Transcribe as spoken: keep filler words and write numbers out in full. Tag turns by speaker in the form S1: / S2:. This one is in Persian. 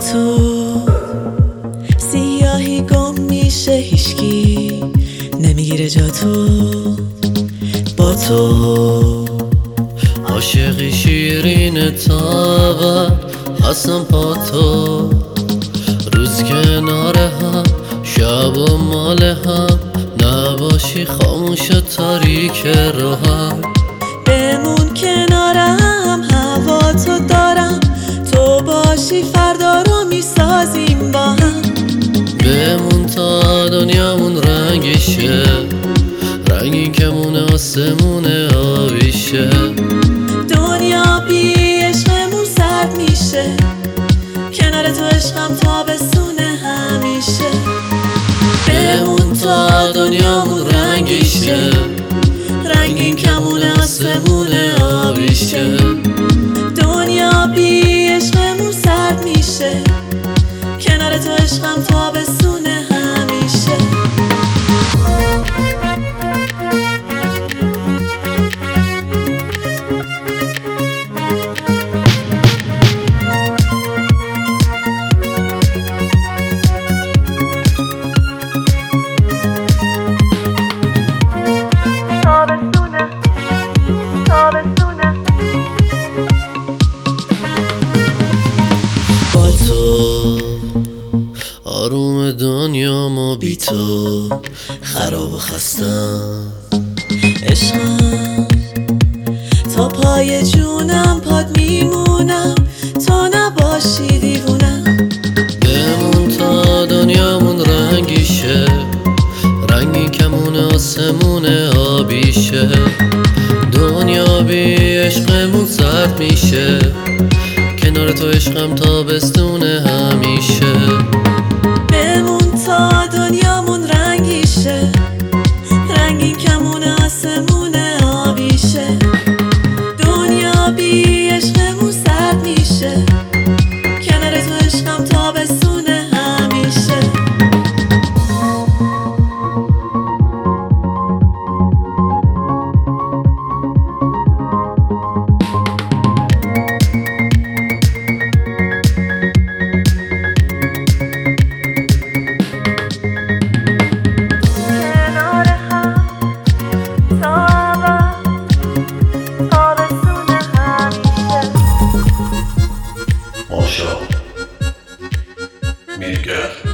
S1: تو سیاهی گم میشه، هیچکی نمیگیره جا تو. با تو
S2: عاشقی شیرین تا هستم با تو، روز کنار هم شب و مال هم، نباشی خاموش و تاریک راهم.
S1: بمون کنارم، هوا تو دارم، تو باشی فردا رو میسازیم با هم.
S2: بمون تا دنیامون رنگیشه، رنگین کمونه آسمونه آبیشه.
S1: دنیا بی عشقمون سرد میشه، کنار تو عشقم تابستونه همیشه.
S2: بمون تا دنیامون رنگیشه، رنگین کمونه آسمونه آبیشه.
S1: دنیا بی عشقمون سرد میشه، کنار تو عشقم تابستونه همیشه.
S2: با تو آروم دنیا ما، بی تو خراب و خستم.
S1: عشقم تا پای جونم پاد میمونم، تا نباشی دیوونم.
S2: بمون تا دنیامون رنگیشه، رنگین کمونه آسمونه آبیشه. دنیا بی عشقمون سرد میشه، کنار تو عشقم تابستونه همیشه.
S1: بمون تا دنیامون رنگیشه، رنگین کمونه آسمونه آبیشه. دنیا بی عشقمون سرد میشه، کنار تو عشقم تابستونه همیشه.
S3: ماشا میرگر